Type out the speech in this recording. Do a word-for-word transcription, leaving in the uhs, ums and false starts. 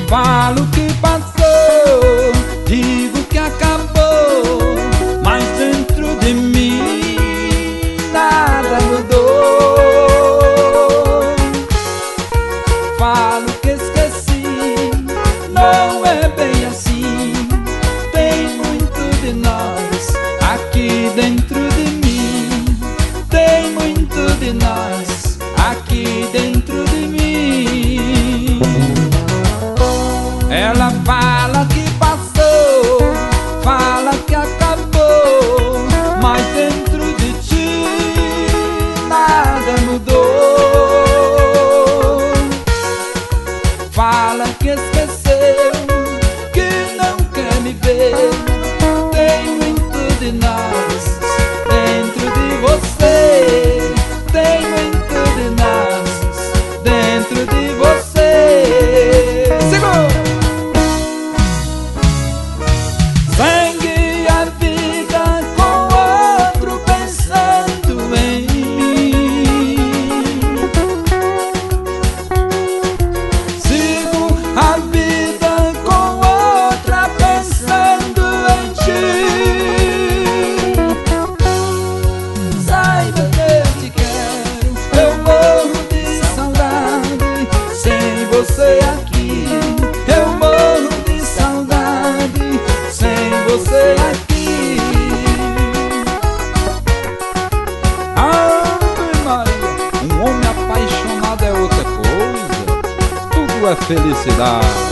Falo que passou, digo que acabou, mas dentro de mim nada mudou. Falo que esqueci, não é bem assim. Tem muito de nós aqui dentro de mim. Tem muito de nós aqui dentro de mim. Ela fala que passou, fala que acabou, mas dentro de ti nada mudou. Fala que esqueceu, que não quer me ver. Tem muito de nós dentro de você. Tem muito de nós dentro de você. Segura! Sangue a vida com outro pensando em mim. Sigo a vida com outra pensando em ti. Saiba que eu te quero, eu morro de saudade sem você aqui. Eu morro de saudade sem você aqui. Ave Maria, um homem apaixonado é outra coisa. Tudo é felicidade.